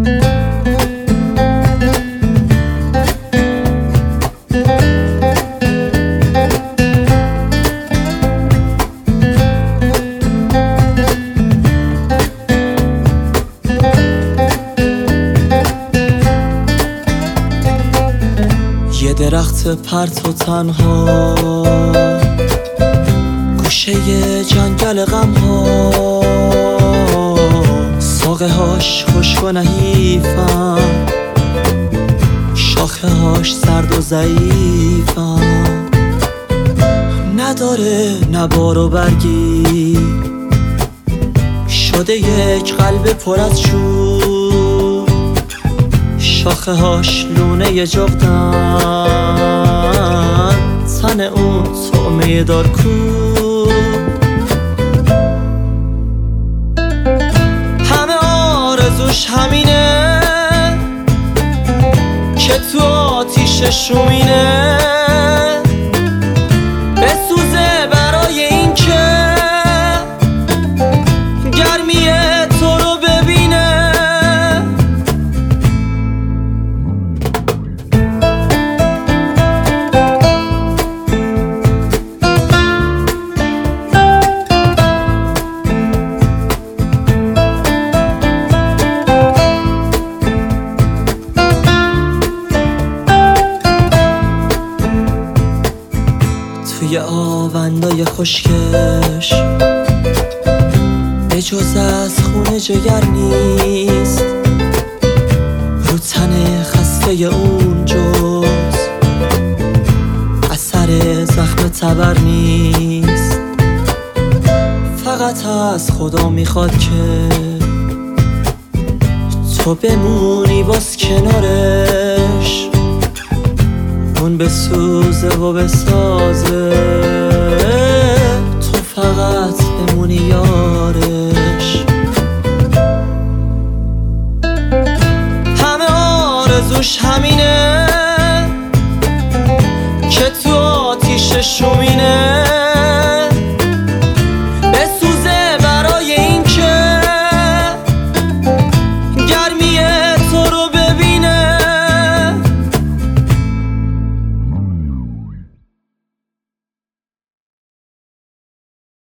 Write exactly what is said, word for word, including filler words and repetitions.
یه درخت پرت و تنها گوشه جنگل غم ها، ساقه هاش خشک و نحیفن، شاخه هاش سرد و ضعیفن، نداره نبار و برگی، شده یک قلب پر از شور، شاخه هاش لونه جغدن، تن اون طعمه دارکو. همه آرزوش همینه که تو آتیشش رومینه، بسوزه برای این که گرمی تو رو ببینه. توی آوندای خشکش به جز از خون جگر نیست، رو تن خسته اون جز اثر زخم تبر نیست. فقط از خدا میخواد که تو بمونی باز کنارش، اون بسوزه و بسازه.